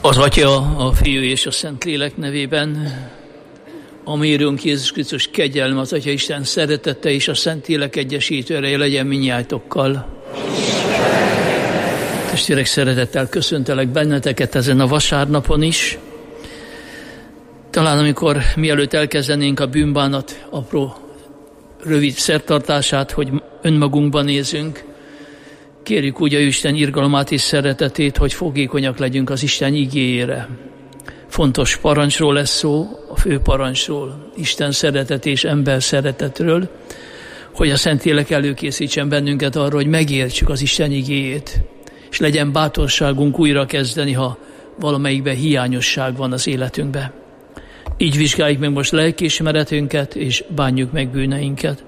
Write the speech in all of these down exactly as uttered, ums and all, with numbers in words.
Az Atya, a Fiú és a Szentlélek nevében, a mi Urunk Jézus Krisztus kegyelme, az Atya Isten szeretete és a Szentlélek egyesítőre legyen mindnyájtokkal. Testvérek, szeretettel köszöntelek benneteket ezen a vasárnapon is. Talán amikor mielőtt elkezdenénk a bűnbánat apró, rövid szertartását, hogy önmagunkban nézünk, kérjük úgy a Isten irgalmát és szeretetét, hogy fogékonyak legyünk az Isten igéjére. Fontos parancsról lesz szó, a fő parancsról, Isten szeretet és ember szeretetről, hogy a Szentlélek előkészítsen bennünket arra, hogy megértsük az Isten igéjét, és legyen bátorságunk újra kezdeni, ha valamelyikben hiányosság van az életünkben. Így vizsgáljuk meg most lelkiismeretünket, és bánjuk meg bűneinket.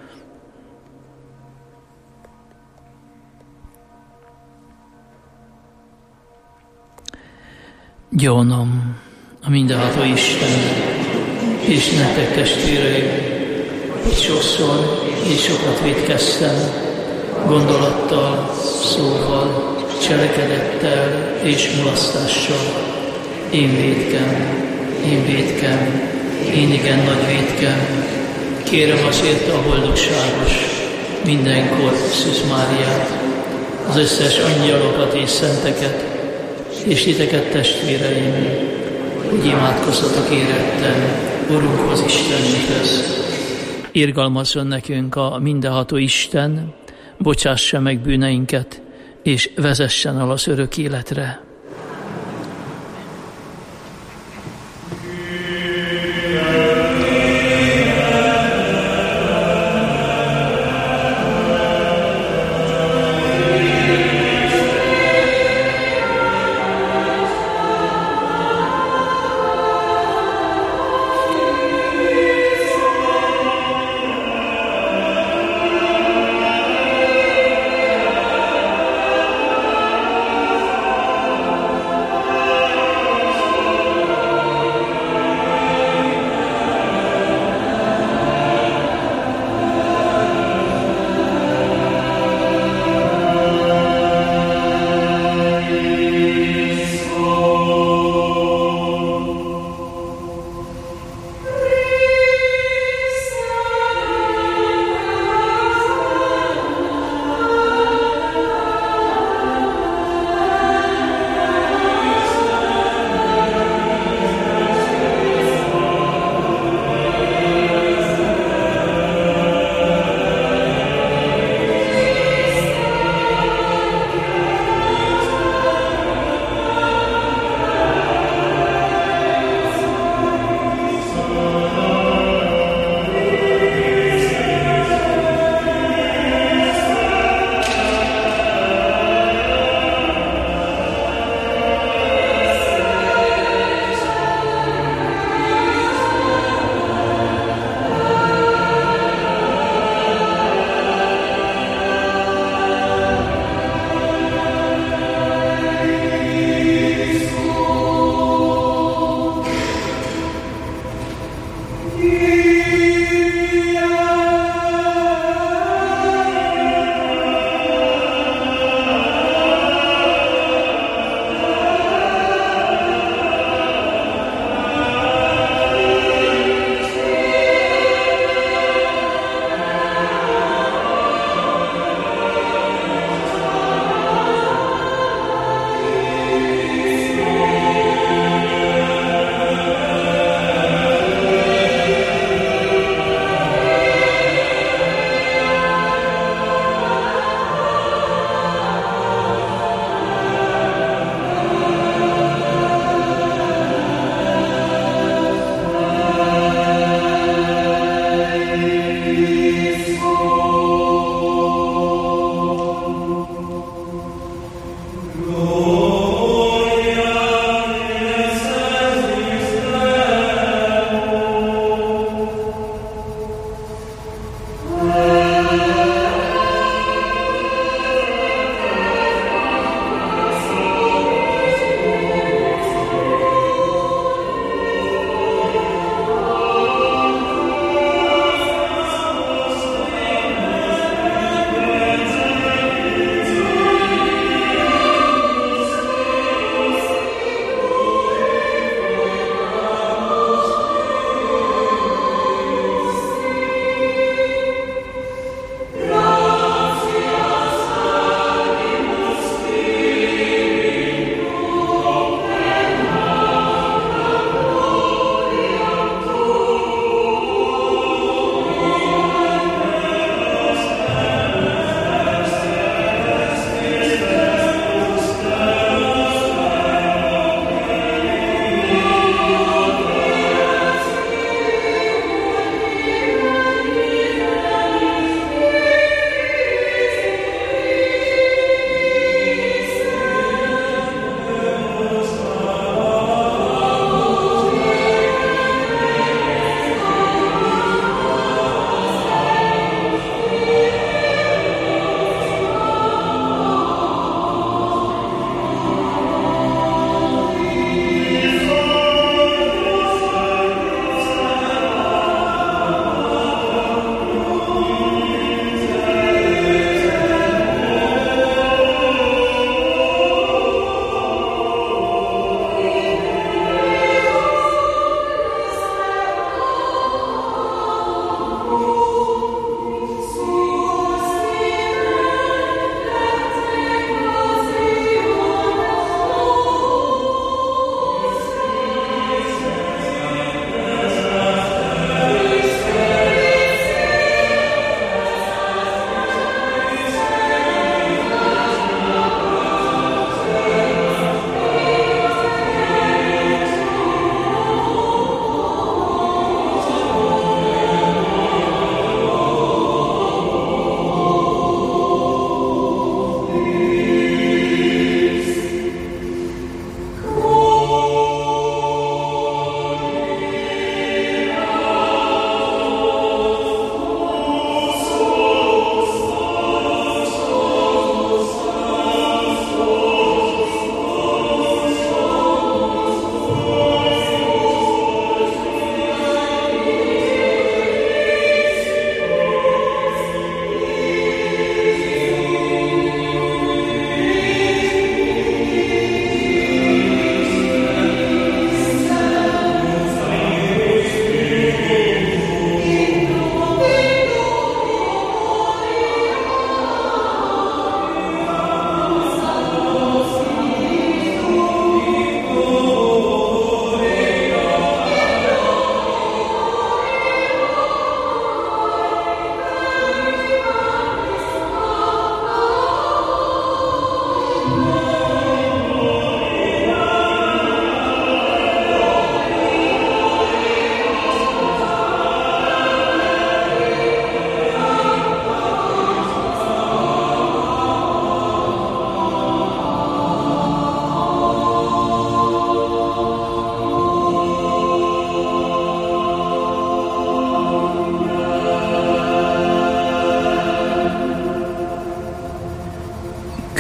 Gyónom a mindenható Isten, és nektek testvéreim, hogy sokszor és sokat vétkeztem, gondolattal, szóval, cselekedettel és mulasztással. Én vétkem, én vétkem, én igen nagy vétkem. Kérem azért a boldogságos, mindenkor Szűz Máriát, az összes angyalokat és szenteket, és titeket, testvéreim, hogy imádkozzatok éretten Urunkhoz, Istenünkhöz. Irgalmazzon nekünk a mindenható Isten, bocsássa meg bűneinket, és vezessen el az örök életre.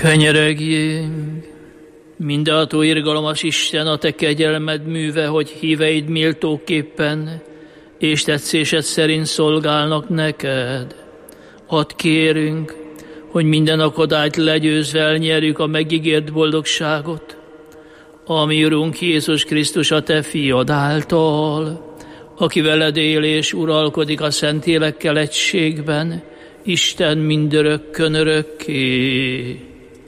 Penyeregjünk, mindenható irgalmas Isten, a te kegyelmed műve, hogy híveid méltóképpen és tetszésed szerint szolgálnak neked. Add kérünk, hogy minden akadályt legyőzve elnyerjük a megígért boldogságot, ami Urunk Jézus Krisztus a te fiad által, aki veled él és uralkodik a Szentlélekkel egységben, Isten mindörökkön örökké.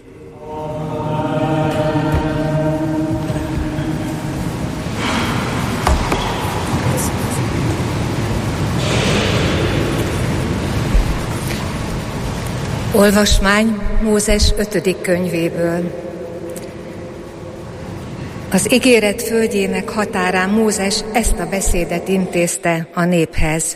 Olvasmány Mózes ötödik könyvéből. Az ígéret földjének határán Mózes ezt a beszédet intézte a néphez.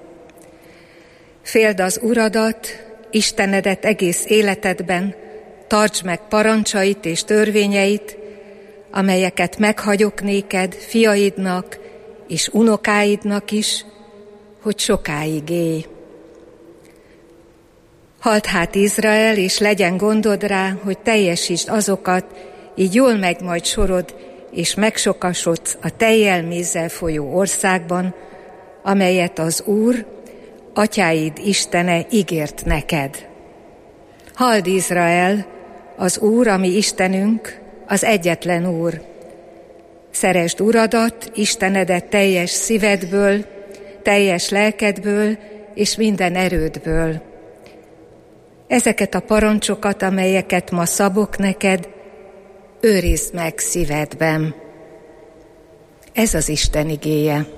Féld az Uradat, Istenedet egész életedben, tartsd meg parancsait és törvényeit, amelyeket meghagyok néked, fiaidnak és unokáidnak is, hogy sokáig élj. Halld hát Izrael, és legyen gondod rá, hogy teljesítsd azokat, így jól megy majd sorod, és megsokasodsz a tejjel mézzel folyó országban, amelyet az Úr, atyáid Istene ígért neked. Halld Izrael, az Úr, ami Istenünk, az egyetlen Úr. Szeresd Uradat, Istenedet teljes szívedből, teljes lelkedből és minden erődből. Ezeket a parancsokat, amelyeket ma szabok neked, őrizd meg szívedben. Ez az Isten igéje.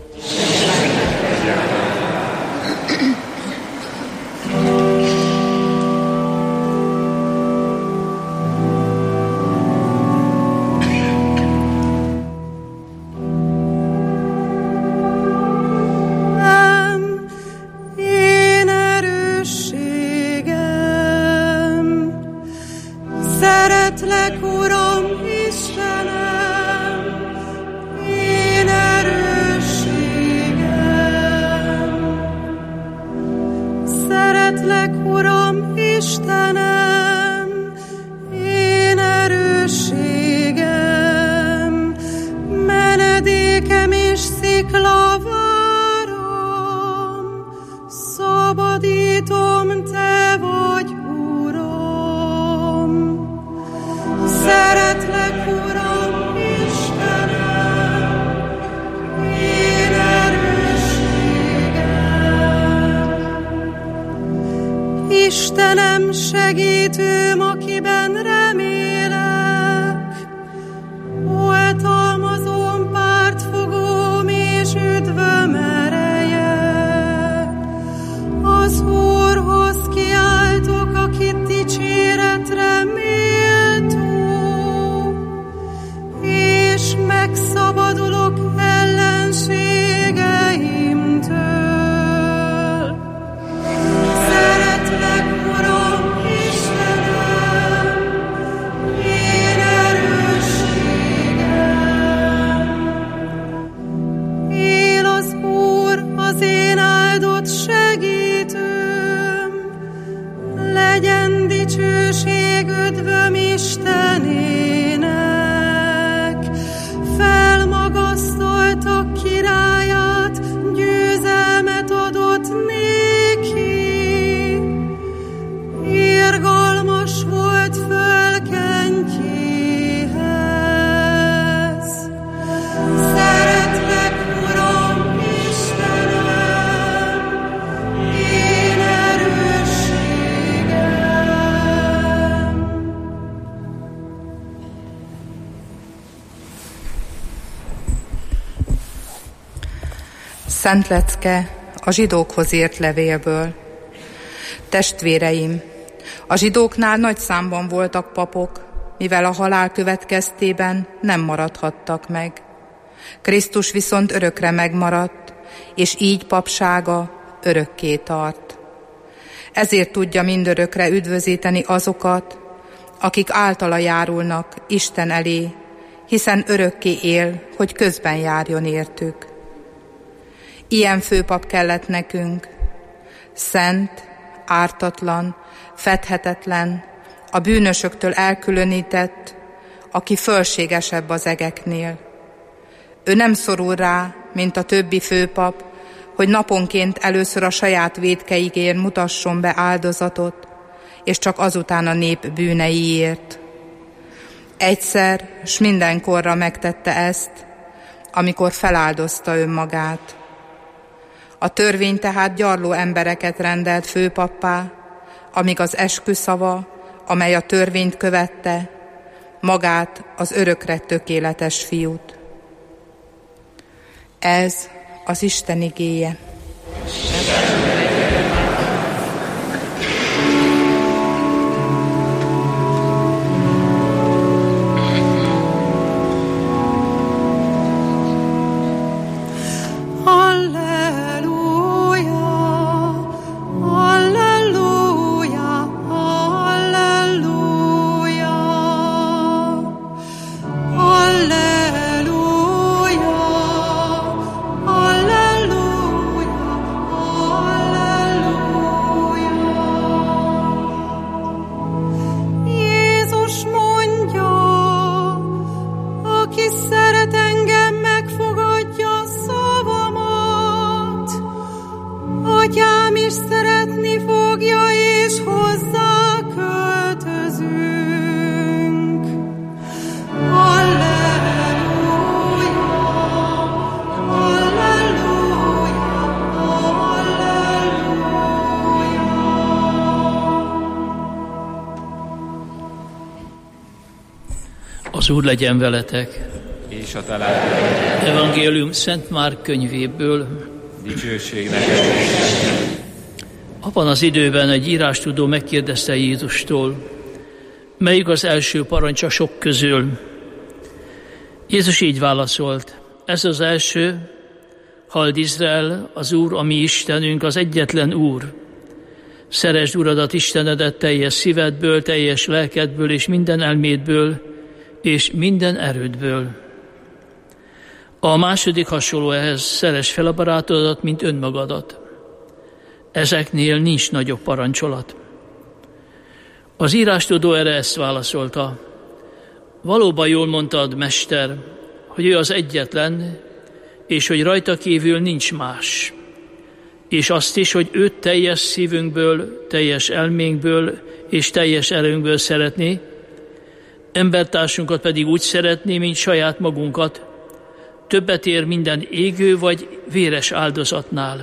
Istenem, segítőm, akiben remélek, oltalmazom, pártfogóm és üdvöm ereje. Az Úrhoz kiáltok, akit dicséretre méltó, és megszabadulok ellenségeimtől. Legyen dicsőség üdvöm Istenének, felmagasztaltak királyát, győzelmet adott néki, irgalmas volt fölkentjéhez. Szeretlek, Uram, Istenem, én Szent lecke a zsidókhoz írt levélből. Testvéreim, a zsidóknál nagy számban voltak papok, mivel a halál következtében nem maradhattak meg. Krisztus viszont örökre megmaradt, és így papsága örökké tart. Ezért tudja mindörökre üdvözíteni azokat, akik általa járulnak Isten elé, hiszen örökké él, hogy közben járjon értük. Ilyen főpap kellett nekünk, szent, ártatlan, fedhetetlen, a bűnösöktől elkülönített, aki fölségesebb az egeknél. Ő nem szorul rá, mint a többi főpap, hogy naponként először a saját vétkeigért mutasson be áldozatot, és csak azután a nép bűneiért. Egyszer, s mindenkorra megtette ezt, amikor feláldozta önmagát. A törvény tehát gyarló embereket rendelt főpappá, amíg az esküszava, amely a törvényt követte, magát, az örökre tökéletes fiút. Ez az Isten igéje. Az Úr legyen veletek. És a találkozás. Evangélium Szent Márk könyvéből. Dicsőség neked. Abban az időben egy írástudó megkérdezte Jézustól, melyik az első parancs a sok közül. Jézus így válaszolt, ez az első, halld Izrael, az Úr, a mi Istenünk, az egyetlen Úr. Szeresd Uradat, Istenedet teljes szívedből, teljes lelkedből és minden elmédből, és minden erődből. A második hasonló ehhez, szeresd fel a barátodat, mint önmagadat. Ezeknél nincs nagyobb parancsolat. Az írástudó erre ezt válaszolta. Valóban jól mondtad, Mester, hogy ő az egyetlen, és hogy rajta kívül nincs más. És azt is, hogy őt teljes szívünkből, teljes elménkből és teljes erőnkből szeretné, embertársunkat pedig úgy szeretné, mint saját magunkat, többet ér minden égő vagy véres áldozatnál.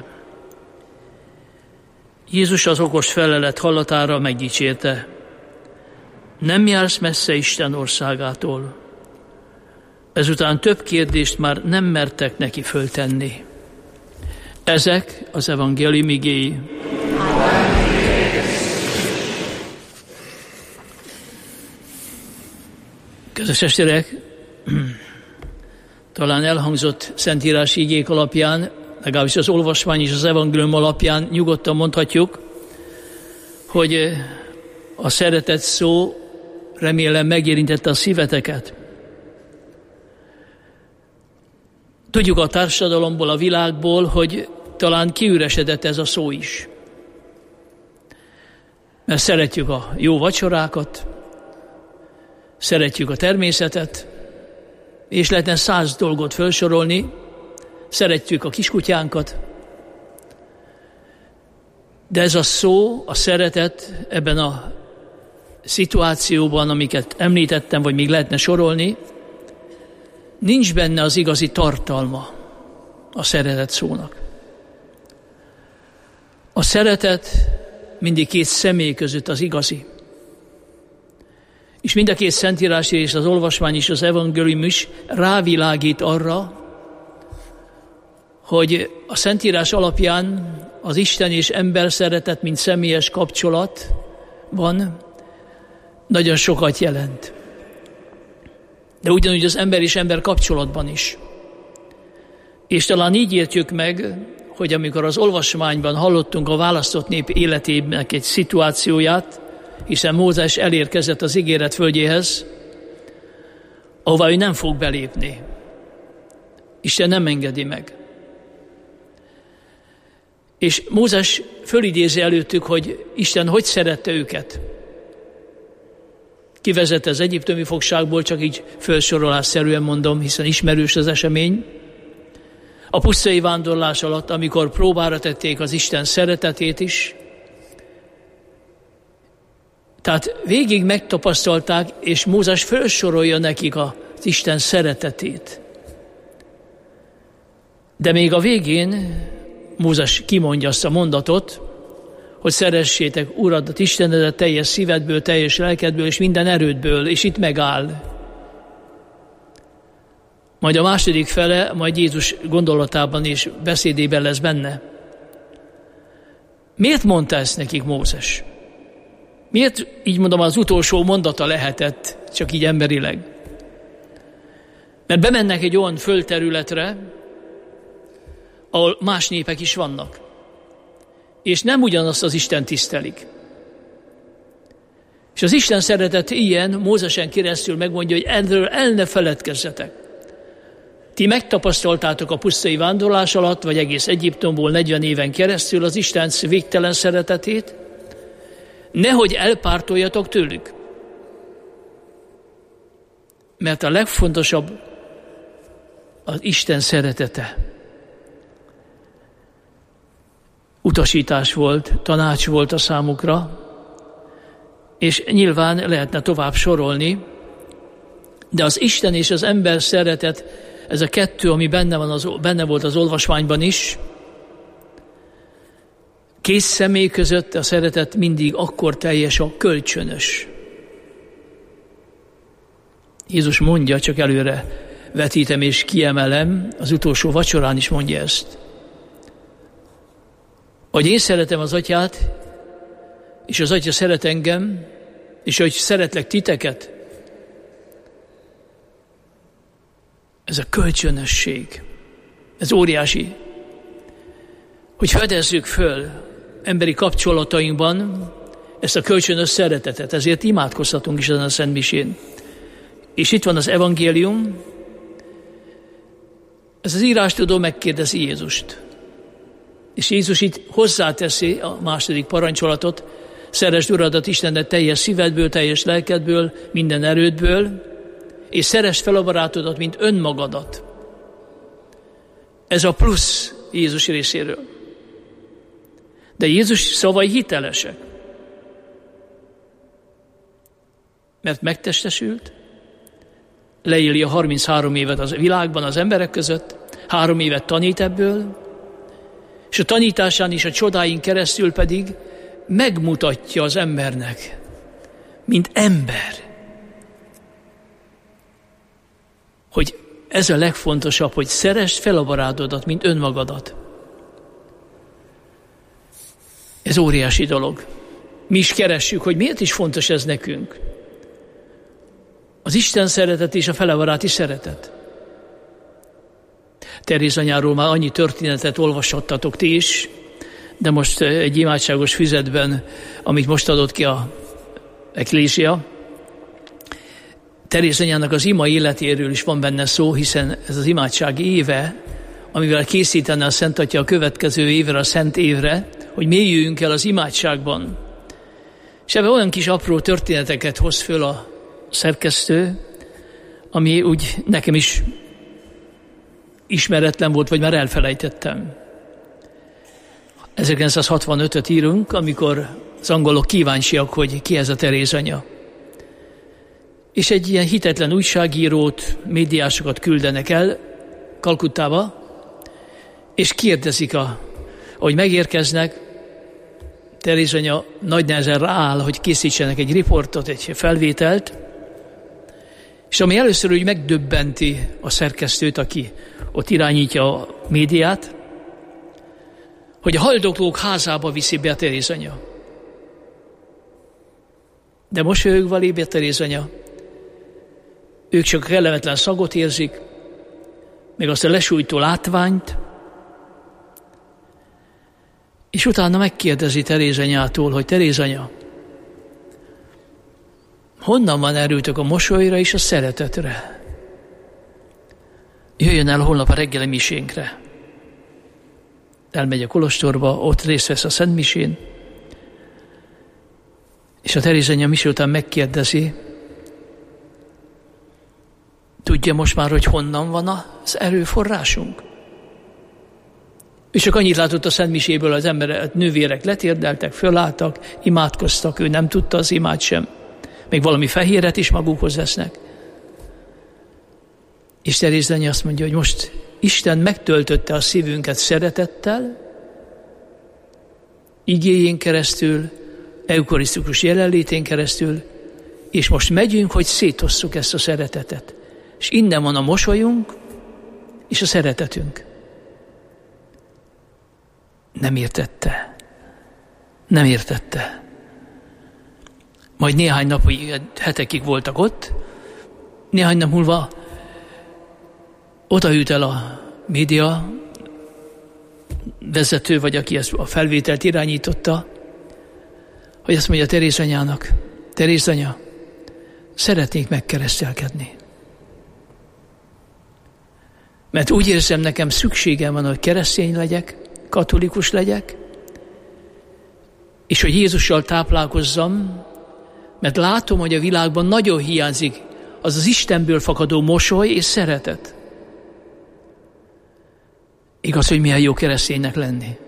Jézus az okos felelet hallatára megdicsérte. Nem jársz messze Isten országától. Ezután több kérdést már nem mertek neki föltenni. Ezek az evangélium igéi. Kedves testvérek, talán elhangzott szentírási igék alapján, legalábbis az olvasmány és az evangélium alapján nyugodtan mondhatjuk, hogy a szeretet szó remélem megérintette a szíveteket. Tudjuk a társadalomból, a világból, hogy talán kiüresedett ez a szó is. Mert szeretjük a jó vacsorákat, szeretjük a természetet, és lehetne száz dolgot felsorolni, szeretjük a kiskutyánkat, de ez a szó, a szeretet ebben a szituációban, amiket említettem, vagy még lehetne sorolni, nincs benne az igazi tartalma a szeretet szónak. A szeretet mindig két személy között az igazi. És mind a két szentírás és az olvasmány és az evangélium is rávilágít arra, hogy a szentírás alapján az Isten és ember szeretet, mint személyes kapcsolat van, nagyon sokat jelent. De ugyanúgy az ember és ember kapcsolatban is. És talán így értjük meg, hogy amikor az olvasmányban hallottunk a választott nép életének egy szituációját, hiszen Mózes elérkezett az ígéret földjéhez, ahová ő nem fog belépni. Isten nem engedi meg. És Mózes fölidézi előttük, hogy Isten hogy szerette őket. kivezette az egyiptomi fogságból, csak így felsorolásszerűen mondom, hiszen ismerős az esemény. A pusztai vándorlás alatt, amikor próbára tették az Isten szeretetét is, tehát végig megtapasztalták, és Mózes felsorolja nekik az Isten szeretetét. De még a végén Mózes kimondja azt a mondatot, hogy szeressétek Uradat, Istenedet teljes szívedből, teljes lelkedből és minden erődből, és itt megáll. Majd a második fele, majd Jézus gondolatában és beszédében lesz benne. Miért mondta ezt nekik Mózes? Miért, így mondom, az utolsó mondata lehetett, csak így emberileg? Mert bemennek egy olyan földterületre, ahol más népek is vannak, és nem ugyanazt az Isten tisztelik. És az Isten szeretet ilyen, Mózesen keresztül megmondja, hogy erről el ne feledkezzetek. Ti megtapasztaltátok a pusztai vándorlás alatt, vagy egész Egyiptomból negyven éven keresztül az Isten végtelen szeretetét, nehogy elpártoljatok tőlük. Mert a legfontosabb az Isten szeretete. Utasítás volt, tanács volt a számukra, és nyilván lehetne tovább sorolni, de az Isten és az ember szeretet, ez a kettő, ami benne, van az, benne volt az olvasmányban is, két személy között a szeretet mindig akkor teljes, a kölcsönös. Jézus mondja, csak előre vetítem és kiemelem, az utolsó vacsorán is mondja ezt. Hogy én szeretem az Atyát, és az Atya szeret engem, és hogy szeretlek titeket, ez a kölcsönösség, ez óriási. Hogy fedezzük föl emberi kapcsolatainkban ezt a kölcsönös szeretetet, ezért imádkozhatunk is ezen a Szent Misén. És itt van az evangélium, ez az írástudó megkérdezi Jézust. És Jézus itt hozzáteszi a második parancsolatot, szeresd Uradat, Istenet teljes szívedből, teljes lelkedből, minden erődből, és szeresd fel a barátodat, mint önmagadat. Ez a plusz Jézus részéről. De Jézus szavai hitelesek. Mert megtestesült, leéli a harminchárom évet az világban az emberek között, három évet tanít ebből, és a tanításán és a csodáin keresztül pedig megmutatja az embernek, mint ember, hogy ez a legfontosabb, hogy szeresd fel a barátodat, mint önmagadat. Ez óriási dolog. Mi is keressük, hogy miért is fontos ez nekünk. Az Isten szeretet és a felebaráti szeretet. Teréz anyáról már annyi történetet olvashattatok ti is, de most egy imádságos füzetben, amit most adott ki a Ekklésia, Teréz anyának az ima életéről is van benne szó, hiszen ez az imádság éve, amivel készítene a Szent Atya a következő évre, a Szent évre, hogy mélyüljünk el az imádságban. És ebben olyan kis apró történeteket hoz föl a szerkesztő, ami úgy nekem is ismeretlen volt, vagy már elfelejtettem. ezerkilencszázhatvanötöt írunk, amikor az angolok kíváncsiak, hogy ki ez a Teréz anya. És egy ilyen hitetlen újságírót, médiásokat küldenek el Kalkuttába, és kérdezik, a, ahogy megérkeznek, Teréz anya nagy nehezen rááll, hogy készítsenek egy riportot, egy felvételt, és ami először úgy megdöbbenti a szerkesztőt, aki ott irányítja a médiát, hogy a haldoklók házába viszi be a Teréz anya. De mosolyogva lép be Teréz anya. Ők csak kellemetlen szagot érzik, meg azt a lesújtó látványt, és utána megkérdezi Teréz anyától, hogy Teréz anya, honnan van erőtök a mosolyra és a szeretetre? Jöjjön el holnap a reggeli misénkre. Elmegy a kolostorba, ott részt vesz a Szent Misén, és a Teréz anya mise után megkérdezi, Tudja most már, hogy honnan van az erőforrásunk? És csak annyit látott a szentmiséből, az emberek, nővérek letérdeltek, fölálltak, imádkoztak, ő nem tudta az imád sem. Még valami fehéret is magukhoz vesznek. És Teréz Lenyi azt mondja, hogy most Isten megtöltötte a szívünket szeretettel, igéjén keresztül, eukarisztikus jelenlétén keresztül, és most megyünk, hogy szétosszuk ezt a szeretetet. És innen van a mosolyunk és a szeretetünk. Nem értette. Nem értette. Majd néhány napig, hetekig voltak ott, néhány nap múlva odaült el a média vezető, vagy aki ezt a felvételt irányította, hogy azt mondja Teréz anyának, Teréz anya, szeretnék megkeresztelkedni. Mert úgy érzem, nekem szükségem van, hogy keresztény legyek, katolikus legyek, és hogy Jézussal táplálkozzam, mert látom, hogy a világban nagyon hiányzik az az Istenből fakadó mosoly és szeretet. Igaz, hogy milyen jó kereszténynek lenni.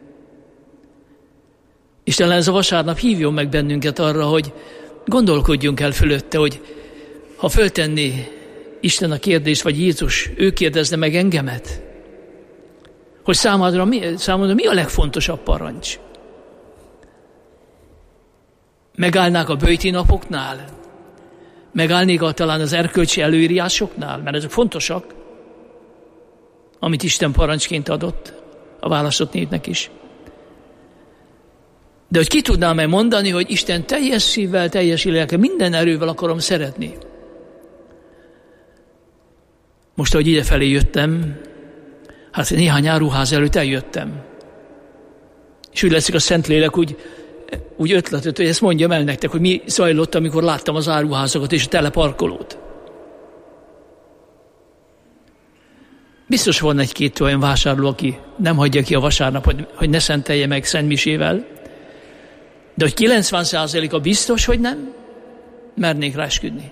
És talán ez a vasárnap hívjon meg bennünket arra, hogy gondolkodjunk el fölötte, hogy ha föltenné Isten a kérdést, vagy Jézus, ő kérdezne meg engemet, hogy számodra mi, számodra mi a legfontosabb parancs? Megállnák a böjti napoknál? Megállnék a, talán az erkölcsi előírásoknál? Mert ezek fontosak, amit Isten parancsként adott a választott népnek is. De hogy ki tudnám-e mondani, hogy Isten teljes szívvel, teljes lélekkel, minden erővel akarom szeretni. Most, ahogy idefelé jöttem, hát néhány áruház előtt eljöttem. És úgy leszik a Szentlélek úgy, úgy ötletet, hogy ezt mondjam el nektek, hogy mi zajlott, amikor láttam az áruházakat és a teleparkolót. Biztos van egy-két olyan vásárló, aki nem hagyja ki a vasárnapot, hogy ne szentelje meg szentmisével, de hogy kilencven százaléka biztos, hogy nem, mernék rá esküdni.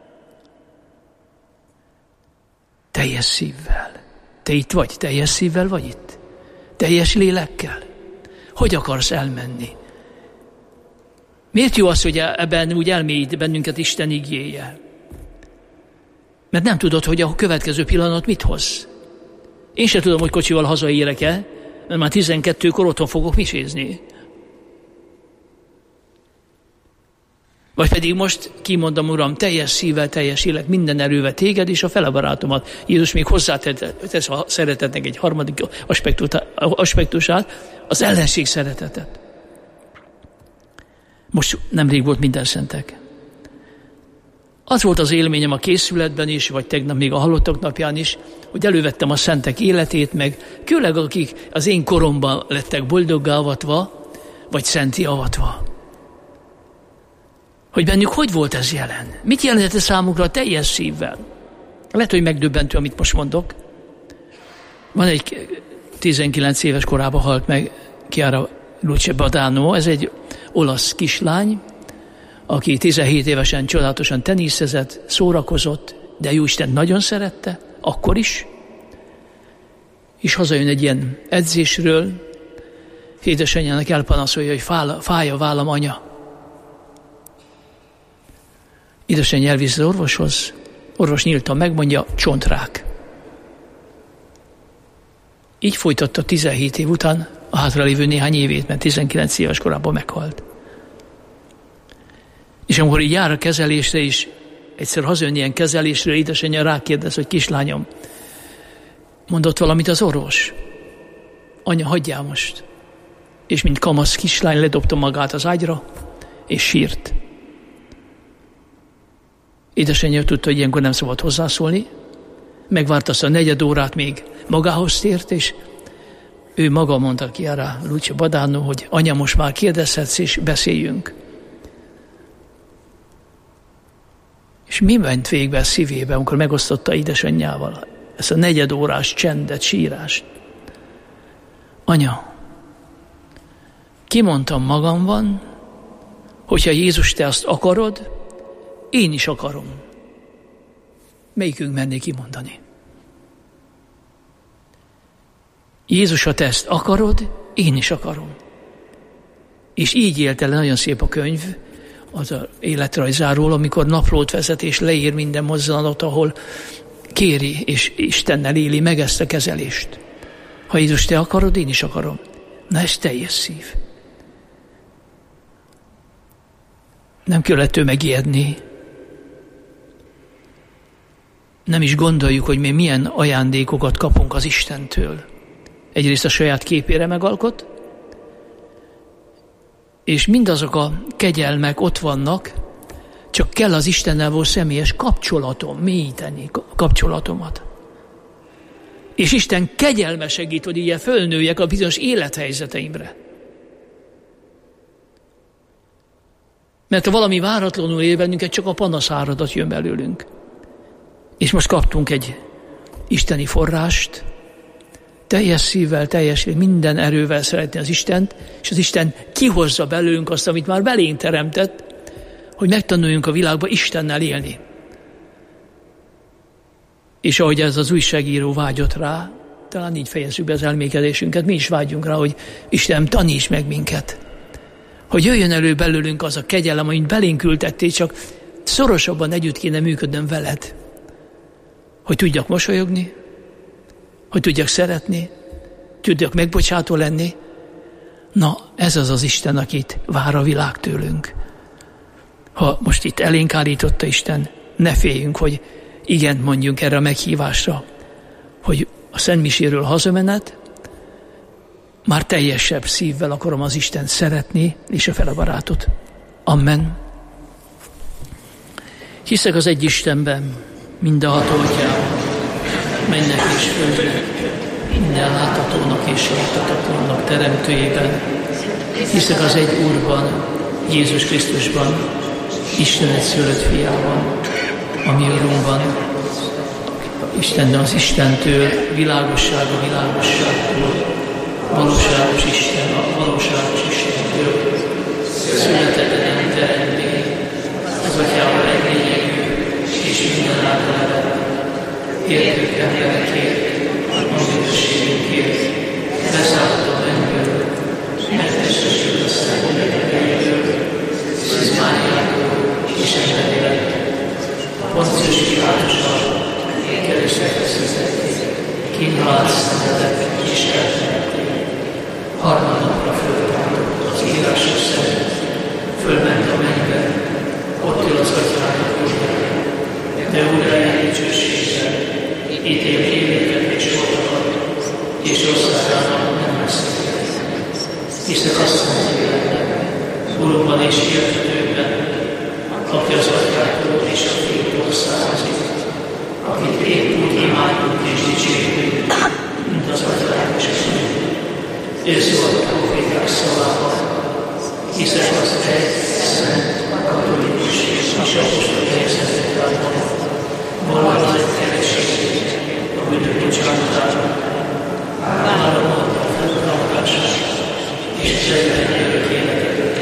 Teljes szívvel. Te itt vagy? Teljes szívvel vagy itt? Teljes lélekkel? Hogy akarsz elmenni? Miért jó az, hogy ebben úgy elmélyít bennünket Isten igéje? Mert nem tudod, hogy a következő pillanat mit hoz. Én sem tudom, hogy kocsival hazaérek-e, mert már tizenkettőkor otthon fogok misézni. Vagy pedig most kimondom, Uram, teljes szívvel, teljes élek, minden erővel téged és a fele barátomat. Jézus még hozzátesz a szeretetnek egy harmadik aspektusát, az ellenség szeretetet. Most nemrég volt minden szentek. Az volt az élményem a készületben is, vagy tegnap még a halottak napján is, hogy elővettem a szentek életét, meg kőleg akik az én koromban lettek boldoggá avatva, vagy szenti avatva. Hogy bennük hogy volt ez jelen? Mit jelentette számukra a teljes szívvel? Lehet, hogy megdöbbentő, amit most mondok. Van egy tizenkilenc éves korában halt meg Chiara Luce Badano, ez egy olasz kislány, aki tizenhét évesen csodálatosan teniszezett, szórakozott, de Jóisten nagyon szerette, akkor is. És hazajön egy ilyen edzésről, édesanyjának elpanaszolja, hogy fáj, fáj a vállam, anya. Édesanyja elvisz az orvoshoz, orvos nyíltan megmondja, csontrák. Így folytatta tizenhét év után a hátralévő néhány évét, mert tizenkilenc éves korában meghalt. És amikor így jár a kezelésre is, egyszer hazajön ilyen kezelésről, édesanyja rákérdez, hogy kislányom, mondott valamit az orvos. Anya, hagyjál most. És mint kamasz kislány ledobta magát az ágyra, és sírt. Édesanyja tudta, hogy ilyenkor nem szabad hozzászólni, megvárt azt a negyed órát, még magához tért, és ő maga mondta ki arra Luce Badano, hogy anya, most már kérdezhetsz, és beszéljünk. És mi ment végbe a szívébe, amikor megosztotta édesanyjával ezt a negyed órás csendet, sírást? Anya, kimondtam magamban, hogyha Jézus, te azt akarod, én is akarom. Melyikünk menné kimondani? Jézus, ha te ezt akarod, én is akarom. És így élt el, nagyon szép a könyv, az az életrajzáról, amikor naplót vezet és leír minden mozzanatot, ahol kéri és Istennel éli meg ezt a kezelést. Ha Jézus, te akarod, én is akarom. Na, ez teljes szív. Nem kell ettől megijedni. Nem is gondoljuk, hogy mi milyen ajándékokat kapunk az Istentől. Egyrészt a saját képére megalkot, és mindazok a kegyelmek ott vannak, csak kell az Istennel való személyes kapcsolatom, mélyíteni kapcsolatomat. És Isten kegyelme segít, hogy ilyen fölnőjek a bizonyos élethelyzeteimre. Mert ha valami váratlanul ér bennünket, csak a panaszáradat jön belőlünk. És most kaptunk egy isteni forrást, teljes szívvel, teljes minden erővel szeretni az Istent, és az Isten kihozza belőlünk azt, amit már belénk teremtett, hogy megtanuljunk a világba Istennel élni. És ahogy ez az újságíró vágyott rá, talán így fejezzük be az elmékedésünket, mi is vágyjunk rá, hogy Isten, taníts meg minket. Hogy jöjjön elő belőlünk az a kegyelem, amit belénk ültettél, csak szorosabban együtt kéne működnöm veled. Hogy tudjak mosolyogni, hogy tudjak szeretni, tudjak megbocsátó lenni. Na, ez az az Isten, akit vár a világ tőlünk. Ha most itt elénk állította Isten, ne féljünk, hogy igent mondjunk erre a meghívásra, hogy a szentmiséről hazamenet, már teljesebb szívvel akarom az Istent szeretni, és a fele barátot. Amen. Hiszek az egy Istenben, mindenható Atyában, mennek és földnek, minden láthatónak és láthatatlannak teremtőjében. Hiszek az egy Úrban, Jézus Krisztusban, Isten egyszülött fiában, a mi Urunkban, Isten az Istentől, világosság a világosságtól, valóságos Isten a valóságos Istentől, születetlen teremtmény, az Atyával egy lényegű, és minden által értők emberekért, a bűnösségünkért, beszállt a mennyből, megtestesült a szenvedélyekből, Szűz Máriától és emberi lett, a Poncius Pilátussal keresztre feszítették, kínhalált szenvedett és eltemették. Harmadnapra föltállott az írásos szerint, fölment a mennybe, ott ül az Atyának úrján, de úrjának dicsőséggel, ítél élőket és holtakat, és országának nem veszített. Hiszek azt mondja, Urunkban és értetőben, aki az Atyától és a Fiútól származik, akit épp úgy imádunk és dicsérjük, mint az Atyát és a Fiút. Ő szólt a proféták szavában, hiszek az egy, szent, katolikus és apostoli helyzetében, valami az egy kereség, a bűnök bocsánatára, államodat a feltartását, és az egyben jövök életet.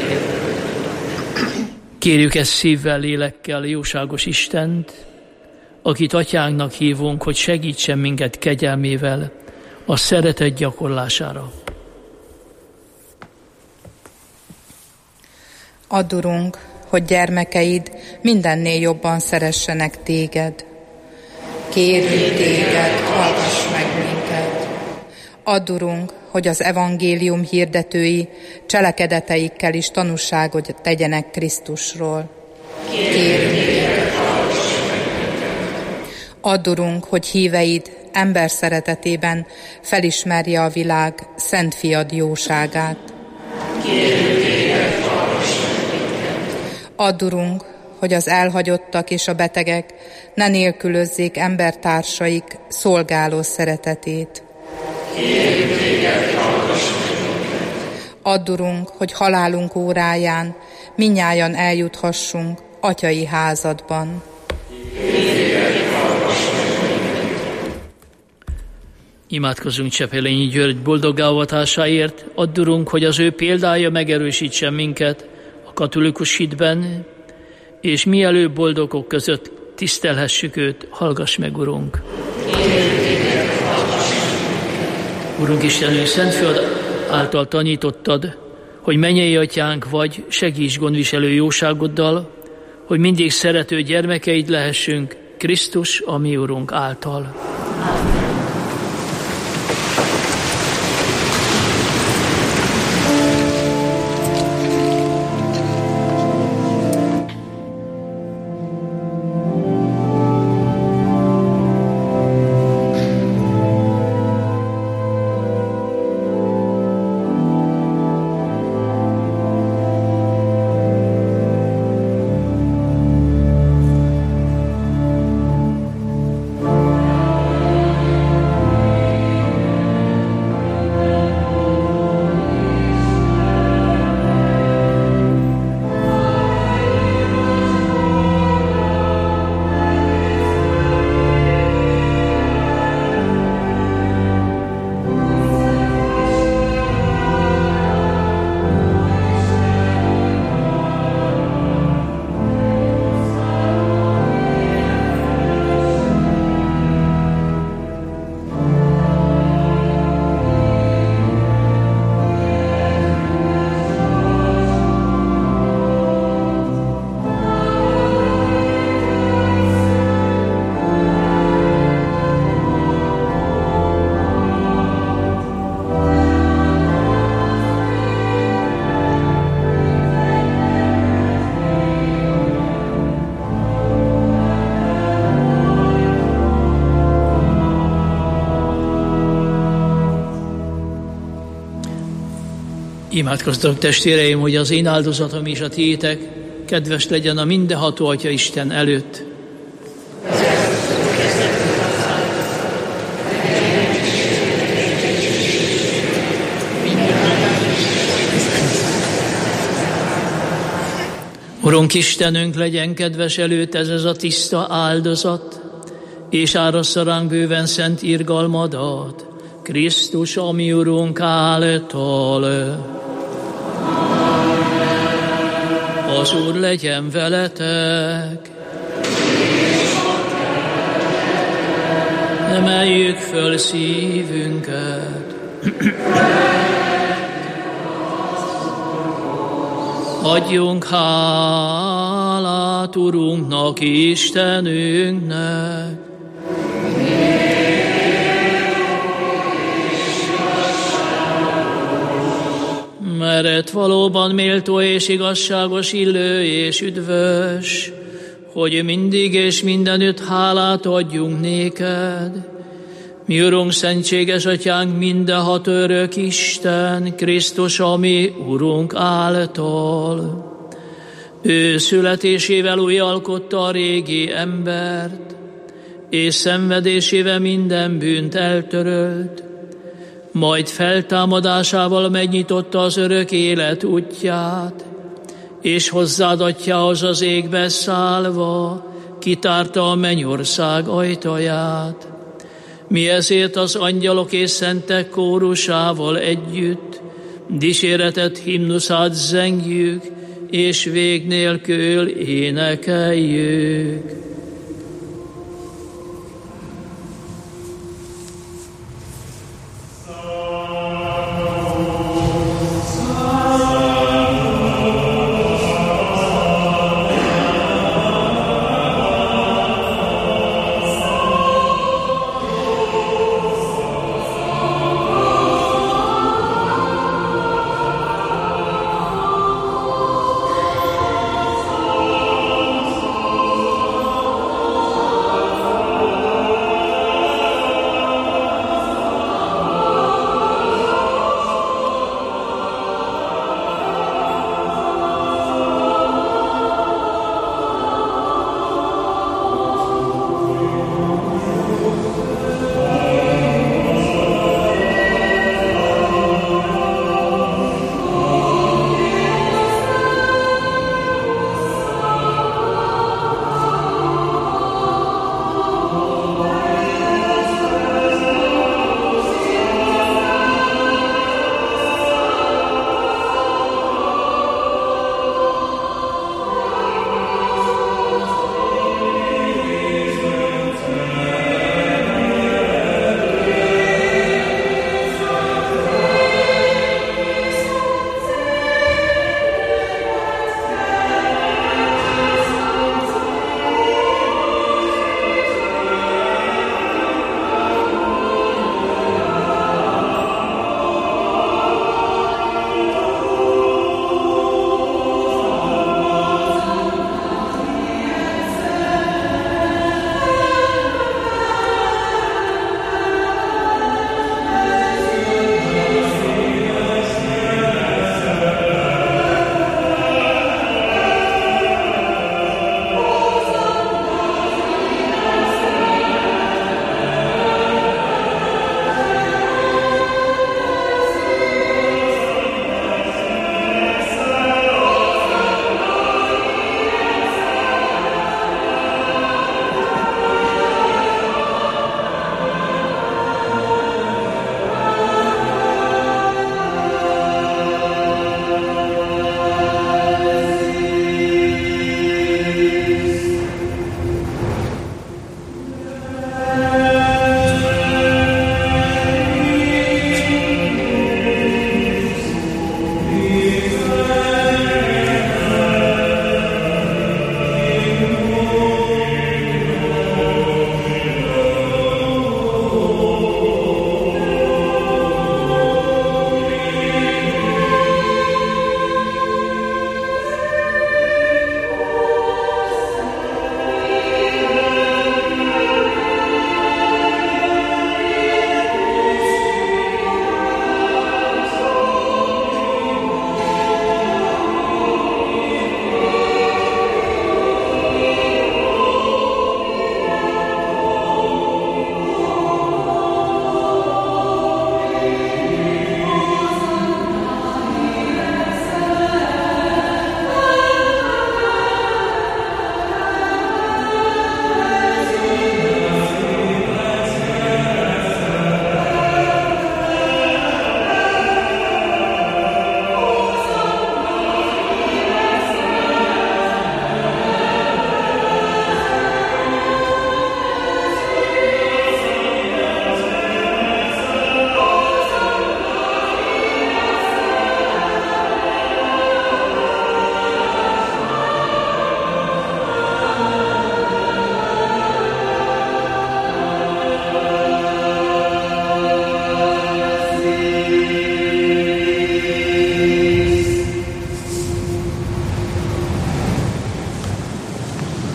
Kérjük ezt szívvel, lélekkel, jóságos Istent, akit Atyánknak hívunk, hogy segítsen minket kegyelmével a szeretet gyakorlására. Add, Urunk, hogy gyermekeid mindennél jobban szeressenek téged. Kérjük téged, hallgass meg minket. Add, Urunk, hogy az evangélium hirdetői cselekedeteikkel is tanúságot tegyenek Krisztusról. Kérjük téged, hallgass meg minket. Add, Urunk, hogy híveid ember szeretetében felismerje a világ szent fiad jóságát. Kérjük téged, hallgass meg. Add, Urunk, hogy az elhagyottak és a betegek ne nélkülözzék embertársaik szolgáló szeretetét. Kérjük téged, hallgass meg minket. Add, Urunk, hogy halálunk óráján mindnyájan eljuthassunk atyai házadban. Kérjük téged, hallgass meg minket. Imádkozzunk Csepelényi György boldogávatásáért. Add, Urunk, hogy az ő példája megerősítsen minket a katolikus hitben, és mielőbb boldogok között tisztelhessük őt, hallgass meg, Urunk. Urunk Istenünk, szent fiad által tanítottad, hogy mennyei atyánk vagy, segíts gondviselő jóságoddal, hogy mindig szerető gyermekeid lehessünk, Krisztus, a mi Urunk által. Imádkozzatok, testvéreim, hogy az én áldozatom és a tiétek kedves legyen a mindenható Atya Isten előtt. Urunk Istenünk, legyen kedves előtt ez, ez a tiszta áldozat, és árassza ránk bőven szent irgalmadat, Krisztus, a mi Urunk által. Az Úr legyen veletek. Emeljük föl szívünket. Adjunk hálát Urunknak, Istenünknek. Mert valóban méltó és igazságos, illő és üdvös, hogy mindig és mindenütt hálát adjunk néked. Mi Urunk, szentséges Atyánk, mindenható örök Isten, Krisztus, a mi Urunk által. Ő születésével újjalkotta a régi embert, és szenvedésével minden bűnt eltörölt, majd feltámadásával megnyitotta az örök élet útját, és hozzád Atyához az égbe szállva kitárta a mennyország ajtaját. Mi ezért az angyalok és szentek kórusával együtt dicséretet himnuszát zengjük, és vég nélkül énekeljük.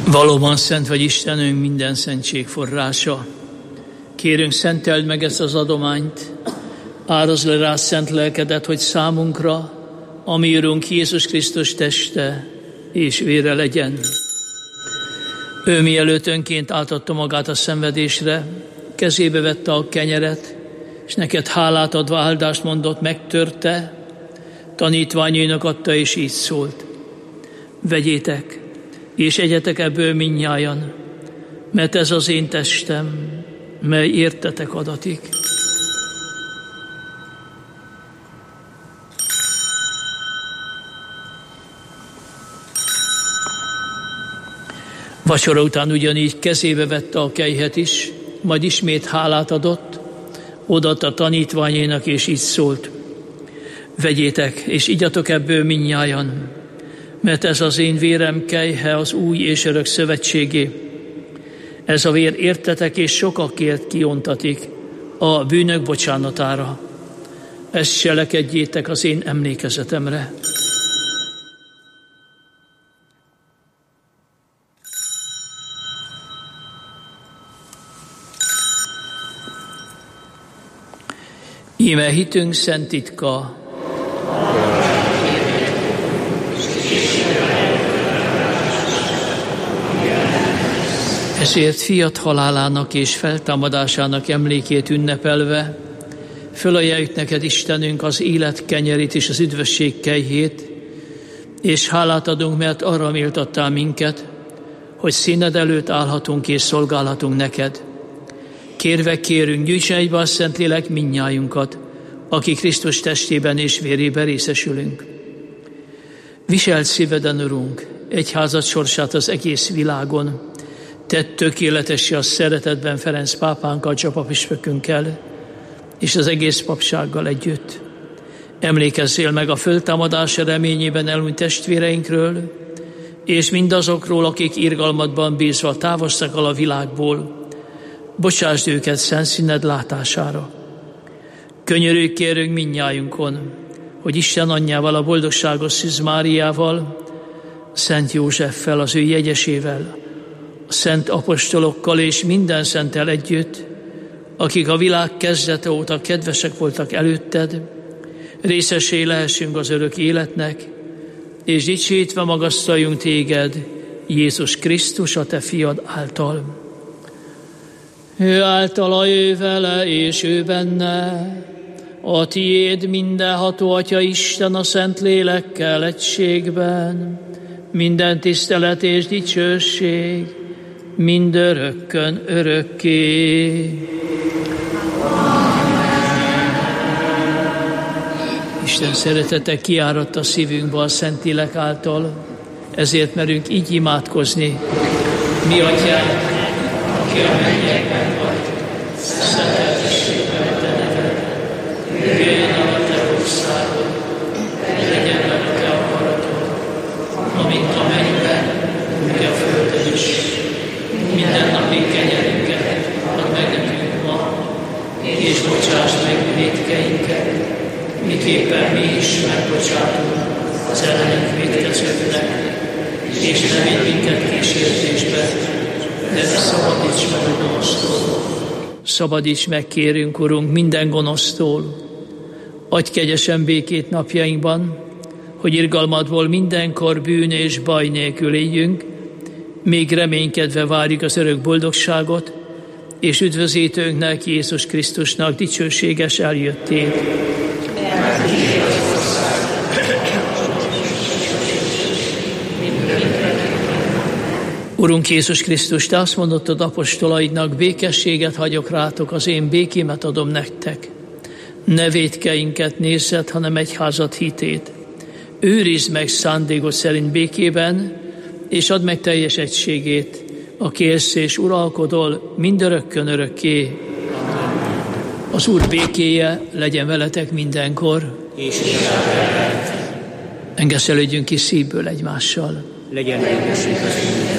Valóban szent vagy Istenünk, minden szentség forrása. Kérünk, szenteld meg ezt az adományt, árazd le rá szent lelkedet, hogy számunkra, a mi Urunk Jézus Krisztus teste és vére legyen. Ő mielőtt önként átadta magát a szenvedésre, kezébe vette a kenyeret, és neked hálát adva áldást mondott, megtörte, tanítványainak adta, és így szólt: vegyétek, és egyetek ebből mindnyájan, mert ez az én testem, mely értetek adatik. Vacsora után ugyanígy kezébe vette a kejhet is, majd ismét hálát adott, odaadta a tanítványainak, és így szólt: vegyétek, és igyatok ebből mindnyájan, mert ez az én vérem kejhe az új és örök szövetségé. Ez a vér értetek és sokakért kiontatik a bűnök bocsánatára. Ezt cselekedjétek az én emlékezetemre. Íme hitünk szent titka, ezért fiat halálának és feltámadásának emlékét ünnepelve fölajánljuk neked, Istenünk, az élet kenyerét és az üdvösség kejhét, és hálát adunk, mert arra méltattál minket, hogy színed előtt állhatunk és szolgálhatunk neked. Kérve kérünk, gyűjtse egybe a Szentlélek mindnyájunkat, aki Krisztus testében és vérében részesülünk. Viselt szíveden, Urunk, egyházad sorsát az egész világon, tedd tökéletessé a szeretetben Ferenc pápánkkal, csapapüspökünkkel és az egész papsággal együtt. Emlékezzél meg a föltámadás reményében elhunyt testvéreinkről, és mindazokról, akik irgalmadban bízva távoztak el a világból. Bocsásd őket szent színed látására. Könyörülj kérünk mindnyájunkon, hogy Isten anyjával, a boldogságos Szűz Máriával, Szent Józseffel, az ő jegyesével, a szent apostolokkal és minden szenttel együtt, akik a világ kezdete óta kedvesek voltak előtted, részessé lehessünk az örök életnek, és dicsőítve magasztaljunk téged, Jézus Krisztus, a te fiad által. Ő általa, ő vele, és ő benne, a tiéd mindenható Atya Isten a Szent Lélekkel egységben, minden tisztelet és dicsőség, mindörökkön örökké. Isten szeretete kiáradt a szívünkbe a Szentlélek által, ezért merünk így imádkozni. Mi Atyánk, aki a mennyekben vagy, szenteltessék meg te neved. Jöjjön el a te országod, legyen meg a te akaratod, amint a mennyben, úgy a földön is. Minden napi kenyerünket add meg nekünk ma, és bocsásd meg vétkeinket, miképpen mi is megbocsátunk az ellenünk vétkezőknek, és ne vigy minket kísértésbe, de szabadíts meg a gonosztól. Szabadíts meg, kérünk, Urunk, minden gonosztól. Adj kegyesen békét napjainkban, hogy irgalmadból mindenkor bűn és baj nélkül éljünk, még reménykedve várjuk az örök boldogságot, és üdvözítőnknek, Jézus Krisztusnak dicsőséges eljöttét. Urunk Jézus Krisztus, te azt mondottad apostolaidnak, békességet hagyok rátok, az én békémet adom nektek. Ne vétkeinket nézzed, hanem egyházad hitét. Őrizd meg szándékod szerint békében, és add meg teljes egységét, aki élsz és uralkodol mindörökkön örökké. Az Úr békéje legyen veletek mindenkor. És engeszelődjünk ki szívből egymással. Legyen engességünk.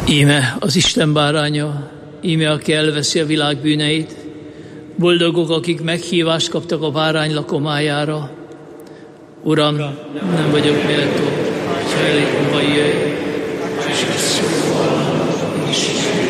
Íme az Isten báránya, íme aki elveszi a világ bűneit. Boldogok, akik meghívást kaptak a bárány lakomájára. Uram, nem vagyok méltó, hogyha elékomba jöjj, és egy szóval is.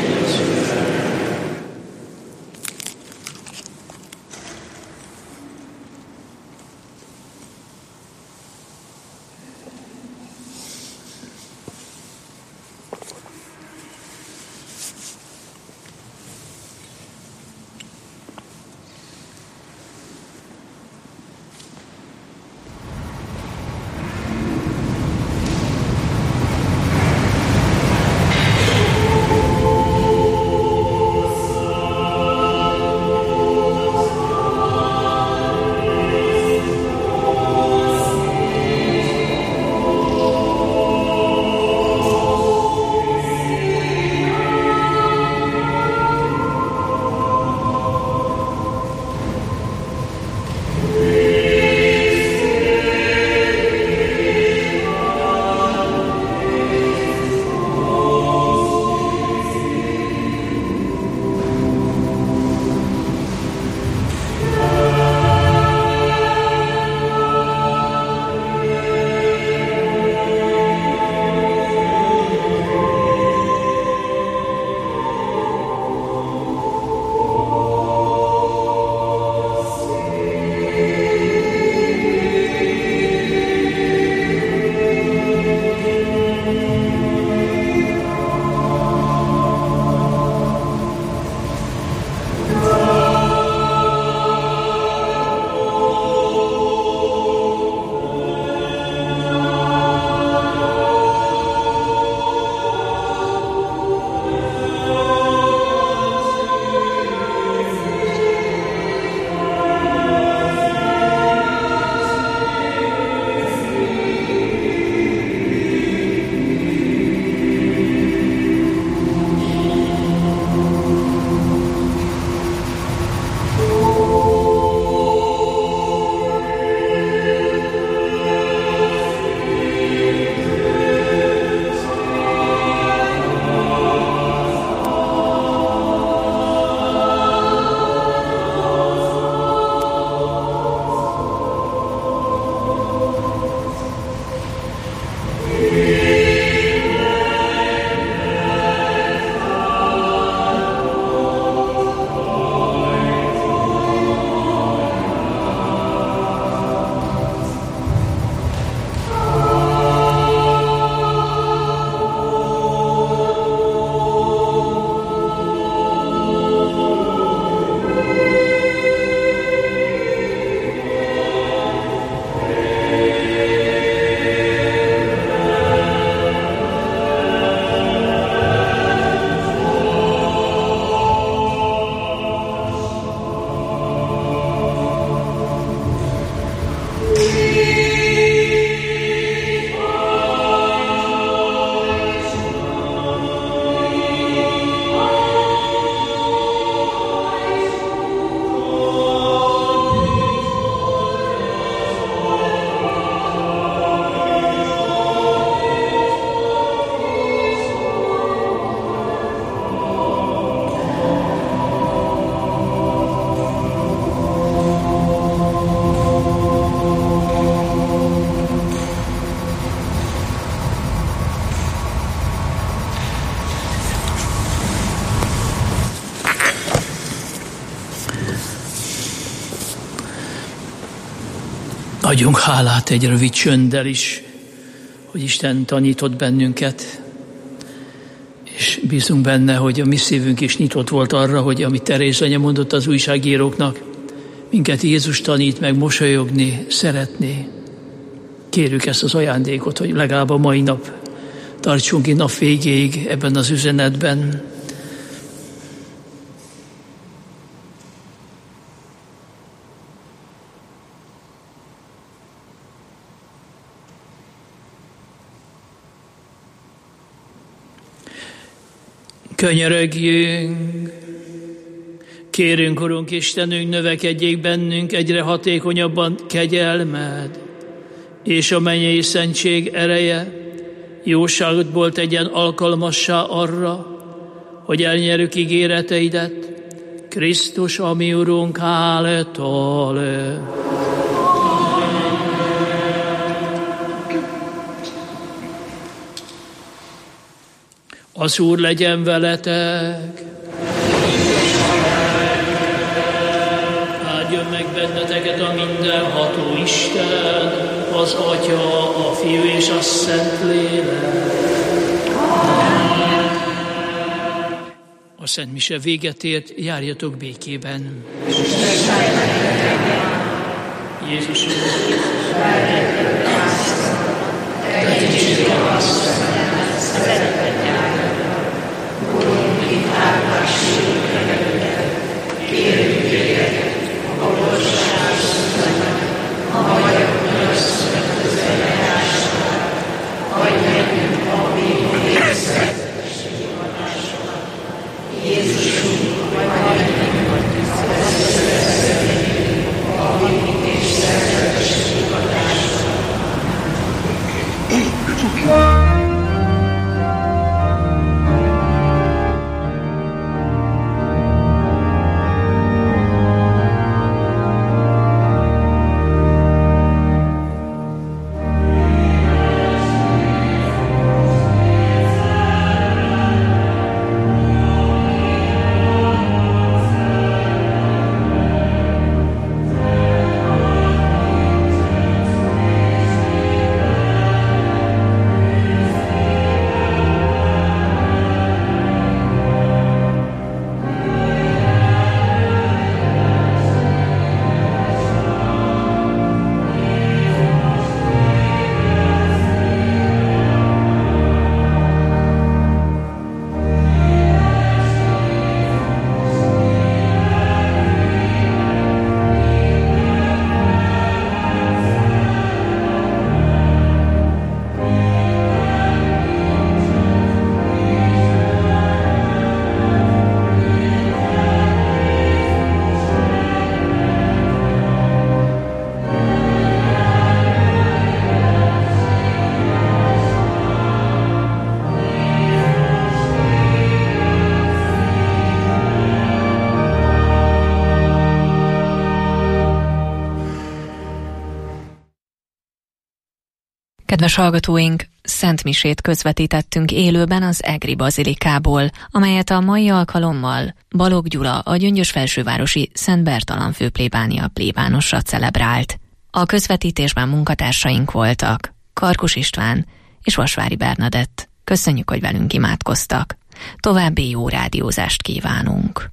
Adjunk hálát egy rövid csönddel is, hogy Isten tanított bennünket, és bízunk benne, hogy a mi szívünk is nyitott volt arra, hogy amit Teréz anya mondott az újságíróknak, minket Jézus tanít meg mosolyogni, szeretni. Kérjük ezt az ajándékot, hogy legalább a mai nap tartsunk itt nap végéig ebben az üzenetben. Könyörögjünk, kérünk, Urunk Istenünk, növekedjék bennünk egyre hatékonyabban kegyelmed, és a mennyei szentség ereje jóságodból tegyen alkalmassá arra, hogy elnyerjük ígéreteidet, Krisztus, a mi Urunk által. Az Úr legyen veletek. Áldjon meg benneteket a mindenható Isten, az Atya, a Fiú és a Szentlélek. A Szent Mise véget ért, járjatok békében. Jézus Kedves hallgatóink, Szent Misét közvetítettünk élőben az Egri Bazilikából, amelyet a mai alkalommal Balogh Gyula, a gyöngyösfelsővárosi Szent Bertalan főplébánia plébánosa celebrált. A közvetítésben munkatársaink voltak Karkus István és Vasvári Bernadett. Köszönjük, hogy velünk imádkoztak. További jó rádiózást kívánunk.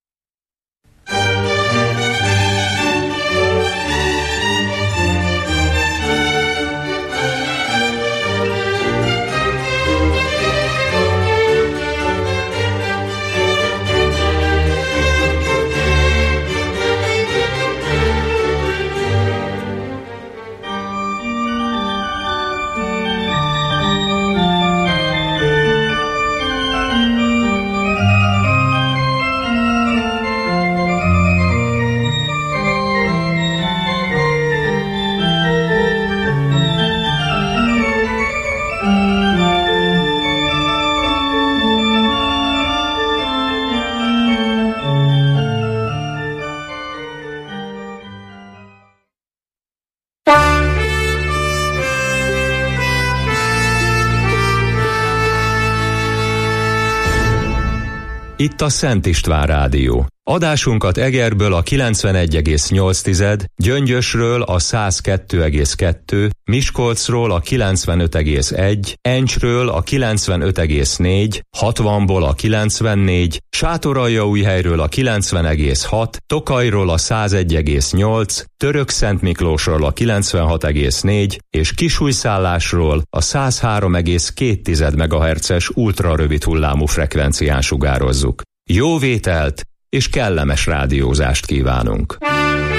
Itt a Szent István Rádió. Adásunkat Egerből a kilencvenegy egész nyolc, Gyöngyösről a száz kettő egész kettő, Miskolcról a kilencvenöt egész egy, Encsről a kilencvenöt egész négy, hatvanból a kilencvennégy, Sátoraljaújhelyről a kilencven egész hat, Tokajról a száz egy egész nyolc, Törökszentmiklósról a kilencvenhat egész négy és Kisújszállásról a száz három egész két megahertzes ultrarövid hullámú frekvencián sugározzuk. Jó vételt és kellemes rádiózást kívánunk!